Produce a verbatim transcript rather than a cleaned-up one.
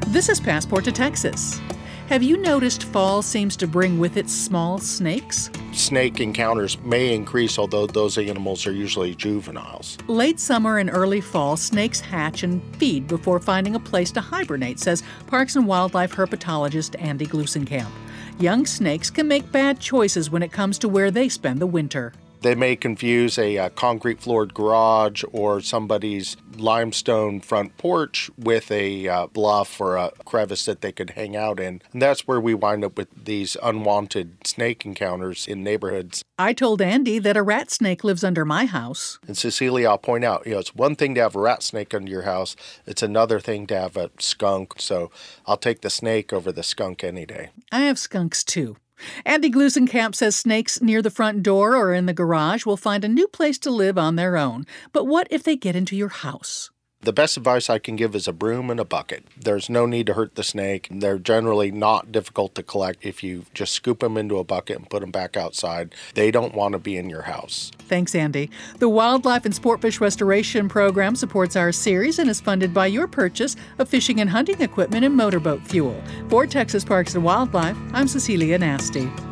This is Passport to Texas. Have you noticed fall seems to bring with it small snakes? Snake encounters may increase, although those animals are usually juveniles. Late summer and early fall, snakes hatch and feed before finding a place to hibernate, says Parks and Wildlife herpetologist Andy Glusenkamp. Young snakes can make bad choices when it comes to where they spend the winter. They may confuse a, a concrete-floored garage or somebody's limestone front porch with a uh, bluff or a crevice that they could hang out in. And that's where we wind up with these unwanted snake encounters in neighborhoods. I told Andy that a rat snake lives under my house. And Cecilia, I'll point out, you know, it's one thing to have a rat snake under your house. It's another thing to have a skunk. So I'll take the snake over the skunk any day. I have skunks, too. Andy Glusenkamp says snakes near the front door or in the garage will find a new place to live on their own. But what if they get into your house? The best advice I can give is a broom and a bucket. There's no need to hurt the snake. They're generally not difficult to collect if you just scoop them into a bucket and put them back outside. They don't want to be in your house. Thanks, Andy. The Wildlife and Sportfish Restoration Program supports our series and is funded by your purchase of fishing and hunting equipment and motorboat fuel. For Texas Parks and Wildlife, I'm Cecilia Nasty.